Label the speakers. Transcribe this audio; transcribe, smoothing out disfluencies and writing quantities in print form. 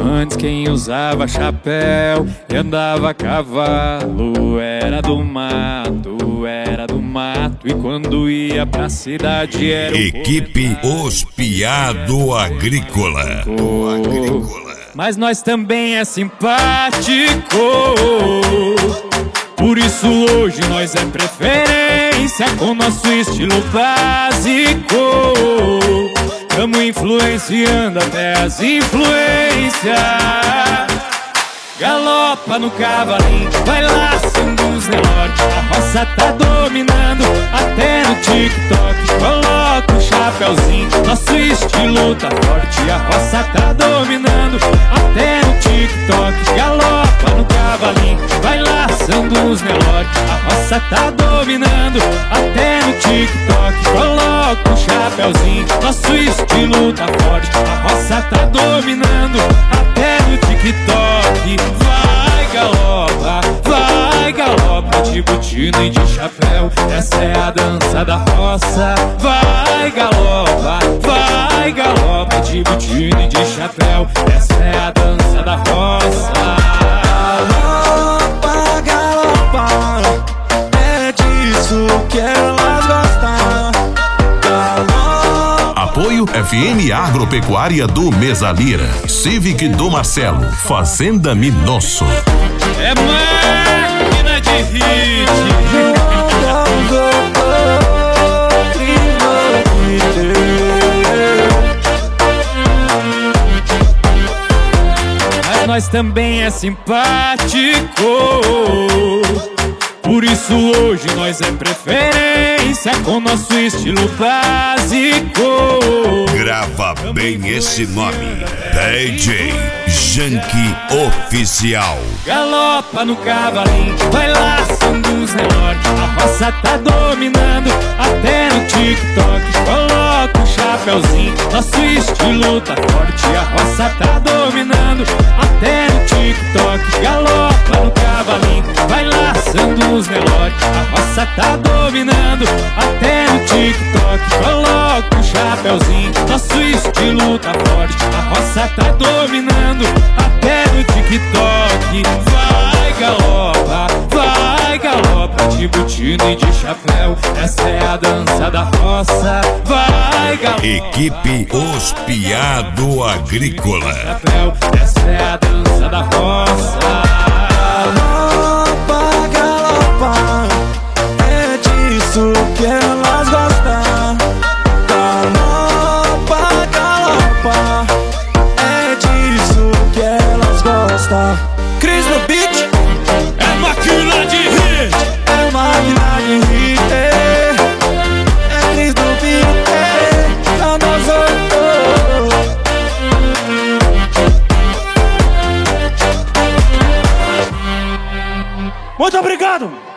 Speaker 1: Antes quem usava chapéu e andava a cavalo era do mato, era do mato. E quando ia pra cidade era
Speaker 2: Equipe Os Piado Agrícola.
Speaker 1: Mas nós também é simpático, por isso hoje nós é preferência com nosso estilo básico. Tamo influenciando até as influências. Galopa no cavalinho, vai laçando os Nelore. A roça tá dominando até no TikTok. Coloca o chapéuzinho, nosso estilo tá forte. A roça tá dominando até no TikTok. Galopa no cavalinho, vai laçando os Nelore. A roça tá dominando até no TikTok. Coloca o chapéuzinho, nosso estilo tá forte. A roça tá dominando até no TikTok. Vai galopa de botina e de chapéu. Essa é a dança da roça. Vai galopa de botina e de chapéu. Essa é a dança da roça.
Speaker 3: Galopa, é disso que elas gostam.
Speaker 2: Apoio FM Agropecuária do Mesalira, Civic do Marcelo, Fazenda Minosso.
Speaker 1: É máquina de hit. Mas nós também é simpático, por isso hoje nós é preferência com nosso estilo básico.
Speaker 2: Grava bem esse nome: DJ Janky Oficial.
Speaker 1: Galopa no cavalinho, vai laçando os Nelore. A roça tá dominando até no TikTok. Coloca o chapéuzinho, nosso estilo tá forte. A roça tá dominando até no TikTok. Galopa no cavalinho, vai laçando os Nelore. A roça tá dominando até no TikTok. Coloca o chapéuzinho, nosso estilo tá forte. A roça tá dominando até no TikTok. Vai galopa de botina e de chapéu. Essa é a dança da roça. Vai galopa.
Speaker 2: Equipe Os Piado Agrícola.
Speaker 1: Essa é a dança da roça.
Speaker 3: Galopa, é disso que elas gostam. Galopa, é disso que elas gostam. Cris no beat,
Speaker 1: é máquina de hit.
Speaker 3: é máquina de hit. É Cris no beat, é nós outros. Muito obrigado!